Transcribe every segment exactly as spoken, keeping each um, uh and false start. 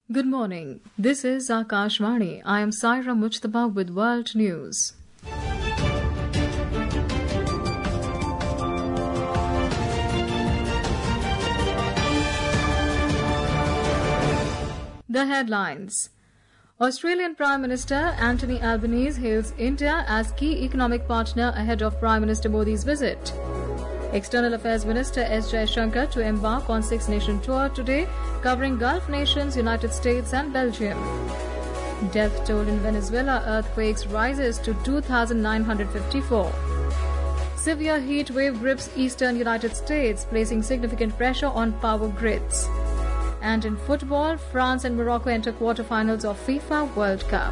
Good morning. This is Akashvani. I am Saira Mujtaba with World News. The headlines. Australian Prime Minister Anthony Albanese hails India as key economic partner ahead of Prime Minister Modi's visit. External Affairs Minister S. Jaishankar to embark on six-nation tour today, covering Gulf nations, United States and Belgium. Death toll in Venezuela earthquakes rises to two thousand nine hundred fifty-four. Severe heat wave grips eastern United States, placing significant pressure on power grids. And in football, France and Morocco enter quarterfinals of FIFA World Cup.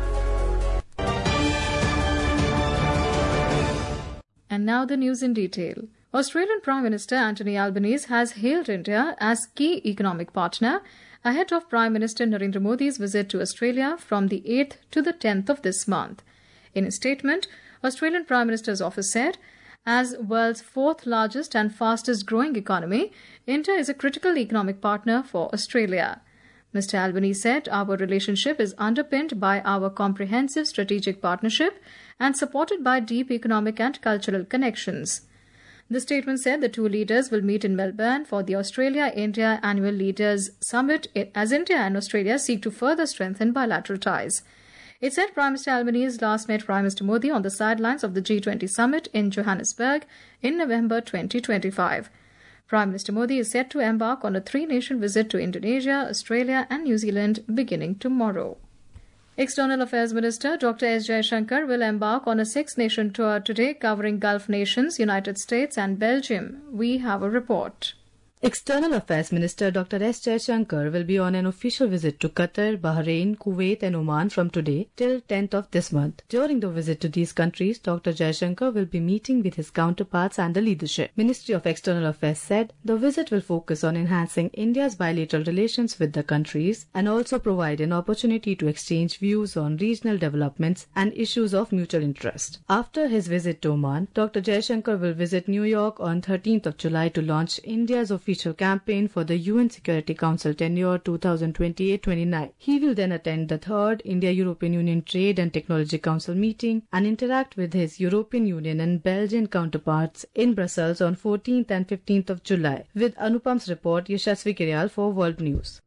And now the news in detail. Australian Prime Minister Anthony Albanese has hailed India as key economic partner ahead of Prime Minister Narendra Modi's visit to Australia from the eighth to the tenth of this month. In a statement, Australian Prime Minister's office said, as world's fourth largest and fastest growing economy, India is a critical economic partner for Australia. Mister Albanese said, our relationship is underpinned by our comprehensive strategic partnership and supported by deep economic and cultural connections. The statement said the two leaders will meet in Melbourne for the Australia-India Annual Leaders Summit as India and Australia seek to further strengthen bilateral ties. It said Prime Minister Albanese last met Prime Minister Modi on the sidelines of the G twenty summit in Johannesburg in November twenty twenty-five. Prime Minister Modi is set to embark on a three-nation visit to Indonesia, Australia and New Zealand beginning tomorrow. External Affairs Minister Doctor S. Jaishankar will embark on a six-nation tour today covering Gulf nations, United States and Belgium. We have a report. External Affairs Minister Doctor S. Jaishankar will be on an official visit to Qatar, Bahrain, Kuwait and Oman from today till tenth of this month. During the visit to these countries, Doctor Jaishankar will be meeting with his counterparts and the leadership. Ministry of External Affairs said the visit will focus on enhancing India's bilateral relations with the countries and also provide an opportunity to exchange views on regional developments and issues of mutual interest. After his visit to Oman, Doctor Jaishankar will visit New York on thirteenth of July to launch India's official campaign for the U N Security Council tenure two thousand twenty-eight to twenty-nine. He will then attend the third India-European Union Trade and Technology Council meeting and interact with his European Union and Belgian counterparts in Brussels on fourteenth and fifteenth of July. With Anupam's report, Yashasvi Kiryal for World News.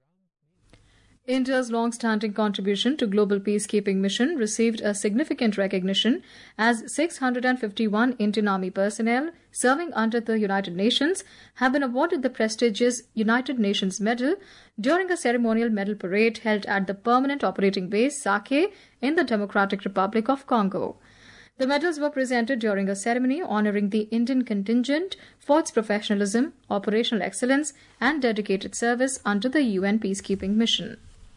India's long-standing contribution to global peacekeeping mission received a significant recognition as six hundred fifty-one Indian Army personnel serving under the United Nations have been awarded the prestigious United Nations Medal during a ceremonial medal parade held at the Permanent Operating Base Sake in the Democratic Republic of Congo. The medals were presented during a ceremony honoring the Indian contingent for its professionalism, operational excellence and dedicated service under the U N peacekeeping mission.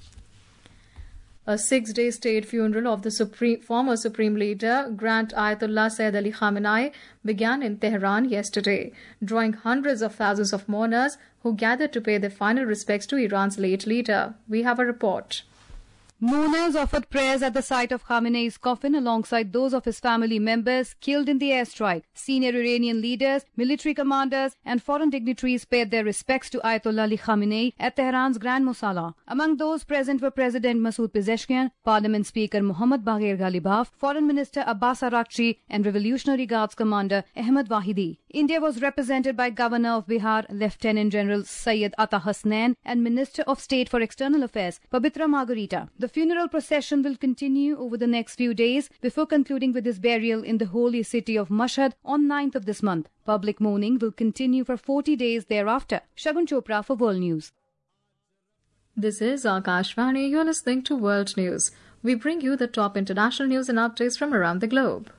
A six-day state funeral of the Supreme, former Supreme Leader Grand Ayatollah Sayyid Ali Khamenei began in Tehran yesterday, drawing hundreds of thousands of mourners who gathered to pay their final respects to Iran's late leader. We have a report. Mourners offered prayers at the site of Khamenei's coffin alongside those of his family members killed in the airstrike. Senior Iranian leaders, military commanders and foreign dignitaries paid their respects to Ayatollah Ali Khamenei at Tehran's Grand Mosala. Among those present were President Masoud Pezeshkian, Parliament Speaker Mohammad Bagher Ghalibaf, Foreign Minister Abbas Araghchi and Revolutionary Guards Commander Ahmad Wahidi. India was represented by Governor of Bihar, Lieutenant General Syed Ata Hasnain and Minister of State for External Affairs, Pabitra Margarita. The funeral procession will continue over the next few days before concluding with his burial in the holy city of Mashhad on ninth of this month. Public mourning will continue for forty days thereafter. Shagun Chopra for World News. This is Akashvani. You're listening to World News. We bring you the top international news and updates from around the globe.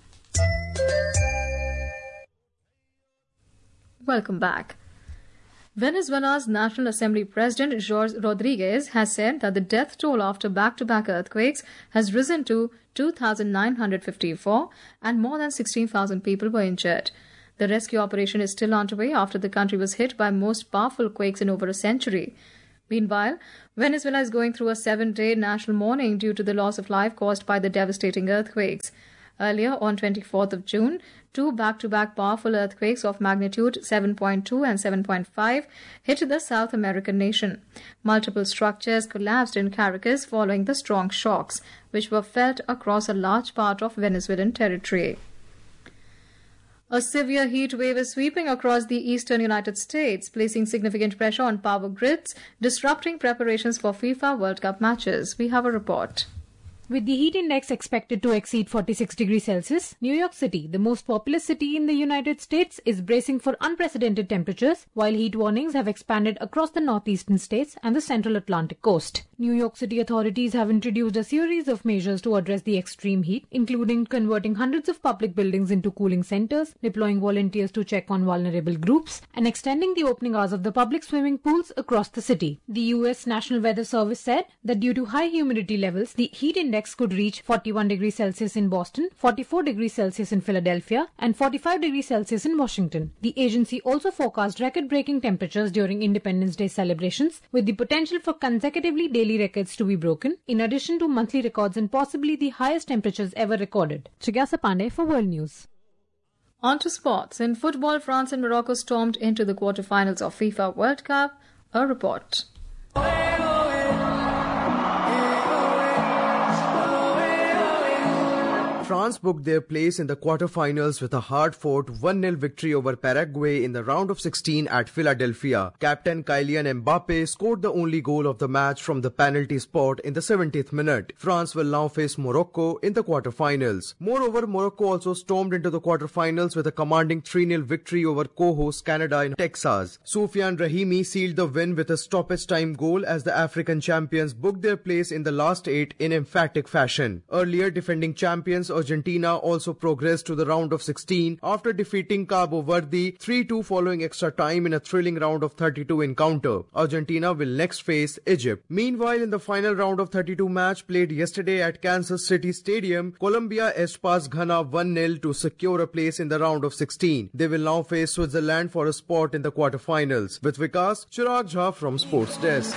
Welcome back. Venezuela's National Assembly President Jorge Rodriguez has said that the death toll after back-to-back earthquakes has risen to two thousand nine hundred fifty-four and more than sixteen thousand people were injured. The rescue operation is still underway after the country was hit by most powerful quakes in over a century. Meanwhile, Venezuela is going through a seven-day national mourning due to the loss of life caused by the devastating earthquakes. Earlier, on twenty-fourth of June, two back-to-back powerful earthquakes of magnitude seven point two and seven point five hit the South American nation. Multiple structures collapsed in Caracas following the strong shocks, which were felt across a large part of Venezuelan territory. A severe heat wave is sweeping across the eastern United States, placing significant pressure on power grids, disrupting preparations for FIFA World Cup matches. We have a report. With the heat index expected to exceed forty-six degrees Celsius, New York City, the most populous city in the United States, is bracing for unprecedented temperatures, while heat warnings have expanded across the northeastern states and the central Atlantic coast. New York City authorities have introduced a series of measures to address the extreme heat, including converting hundreds of public buildings into cooling centers, deploying volunteers to check on vulnerable groups, and extending the opening hours of the public swimming pools across the city. The U S National Weather Service said that due to high humidity levels, the heat index could reach forty-one degrees Celsius in Boston, forty-four degrees Celsius in Philadelphia, and forty-five degrees Celsius in Washington. The agency also forecast record-breaking temperatures during Independence Day celebrations, with the potential for consecutively daily records to be broken, in addition to monthly records and possibly the highest temperatures ever recorded. Chigyasa Pandey for World News. On to sports. In football, France and Morocco stormed into the quarterfinals of FIFA World Cup. A report. France booked their place in the quarter-finals with a hard-fought one nil victory over Paraguay in the round of sixteen at Philadelphia. Captain Kylian Mbappe scored the only goal of the match from the penalty spot in the seventieth minute. France will now face Morocco in the quarter-finals. Moreover, Morocco also stormed into the quarter-finals with a commanding three nil victory over co-host Canada in Texas. Soufiane Rahimi sealed the win with a stoppage-time goal as the African champions booked their place in the last eight in emphatic fashion. Earlier, defending champions Argentina also progressed to the round of sixteen after defeating Cabo Verde three two following extra time in a thrilling round of thirty-two encounter. Argentina will next face Egypt. Meanwhile, in the final round of thirty-two match played yesterday at Kansas City Stadium, Colombia edged past Ghana one nil to secure a place in the round of sixteen. They will now face Switzerland for a spot in the quarterfinals. With Vikas, Chirag Jha from Sports Desk.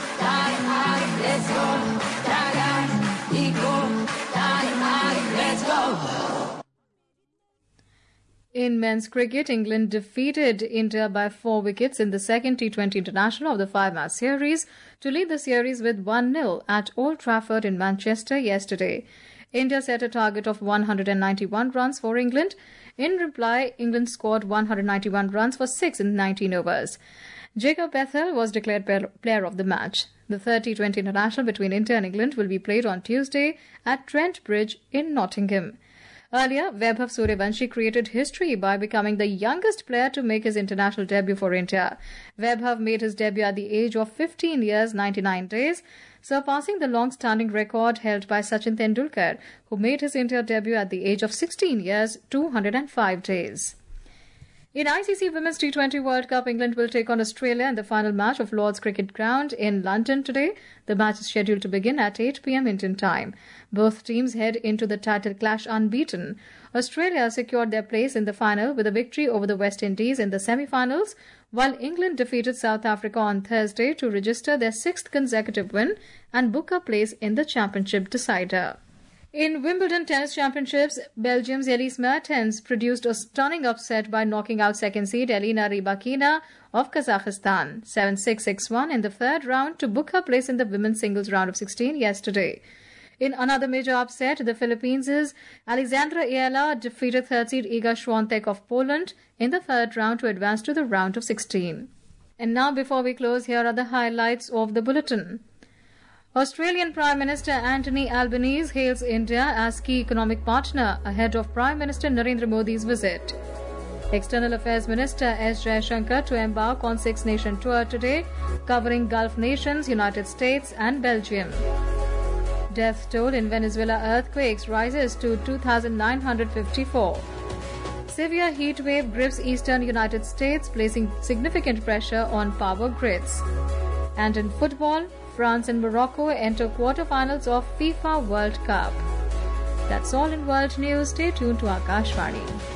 In men's cricket, England defeated India by four wickets in the second T twenty International of the five-match series to lead the series with one nil at Old Trafford in Manchester yesterday. India set a target of one hundred ninety-one runs for England. In reply, England scored one hundred ninety-one runs for six in nineteen overs. Jacob Bethel was declared player of the match. The third T twenty International between India and England will be played on Tuesday at Trent Bridge in Nottingham. Earlier, Vaibhav Suryavanshi created history by becoming the youngest player to make his international debut for India. Vaibhav made his debut at the age of fifteen years, ninety-nine days, surpassing the long-standing record held by Sachin Tendulkar, who made his India debut at the age of sixteen years, two hundred five days. In I C C Women's T twenty World Cup, England will take on Australia in the final match of Lord's Cricket Ground in London today. The match is scheduled to begin at eight p m Indian time. Both teams head into the title clash unbeaten. Australia secured their place in the final with a victory over the West Indies in the semi-finals, while England defeated South Africa on Thursday to register their sixth consecutive win and book a place in the championship decider. In Wimbledon Tennis Championships, Belgium's Elise Mertens produced a stunning upset by knocking out second seed Elina Rybakina of Kazakhstan seven six six one in the third round to book her place in the women's singles round of sixteen yesterday. In another major upset, the Philippines' Alexandra Ayala defeated third seed Iga Swiatek of Poland in the third round to advance to the round of sixteen. And now, before we close, here are the highlights of the bulletin. Australian Prime Minister Anthony Albanese hails India as key economic partner ahead of Prime Minister Narendra Modi's visit. External Affairs Minister S. Jaishankar to embark on six-nation tour today, covering Gulf nations, United States and Belgium. Death toll in Venezuela earthquakes rises to two thousand nine hundred fifty-four. Severe heat wave grips eastern United States, placing significant pressure on power grids. And in football, France and Morocco enter quarterfinals of FIFA World Cup. That's all in World News. Stay tuned to Akashvani.